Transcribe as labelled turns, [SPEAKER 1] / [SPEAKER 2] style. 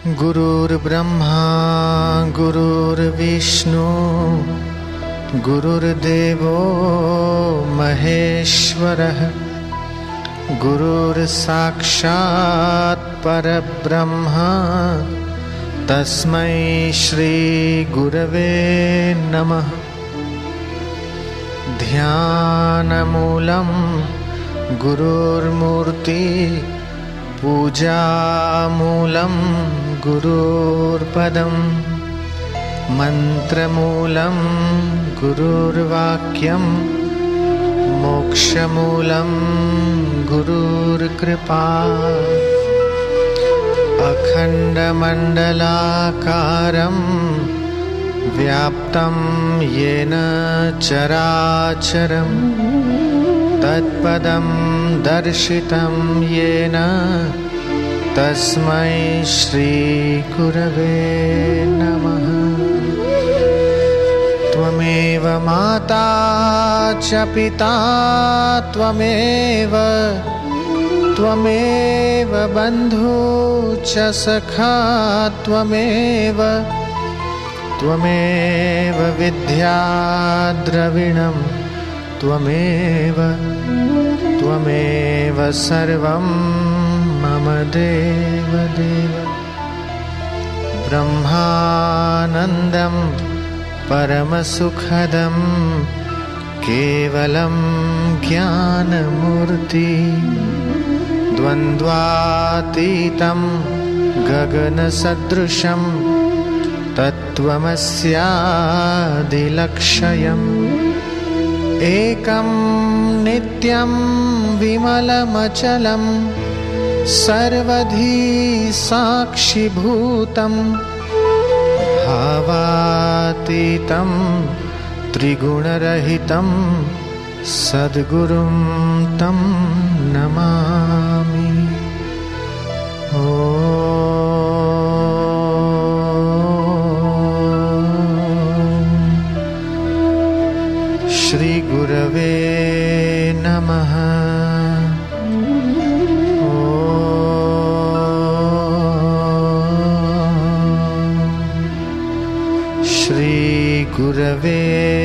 [SPEAKER 1] गुरुर्ब्रह्मा गुरुर्विष्णु गुरुर्देवो महेश्वरः गुरुर्साक्षात् परब्रह्म तस्मै श्री गुरवे नमः। ध्यानमूलं गुरुर्मूर्ति पूजामूलं गुरुर्पदं मन्त्रमूलं गुरुर्वाक्यं मोक्षमूलं गुरुर्कृपा। अखण्डमण्डलाकारं व्याप्तं येन चराचरं तत्पदं दर्शितं येन तस्मै श्री गुरवे नमः। त्वमेव माता च पिता त्वमेव बन्धु च सखा त्वमेव विद्या द्रविणं त्वमेव सर्वं मम देवदेव। ब्रह्मानन्दं परमसुखदं केवलं ज्ञानमूर्ति द्वन्द्वातीतं गगनसदृशं तत्त्वमस्यादिलक्ष्यम् एकं नित्यं विमलमचलं सर्वधी साक्षिभूतं भावातीतं त्रिगुणरहितं सद्गुरुं तं नमामि। श्री गुरवे नमः। श्री गुरवे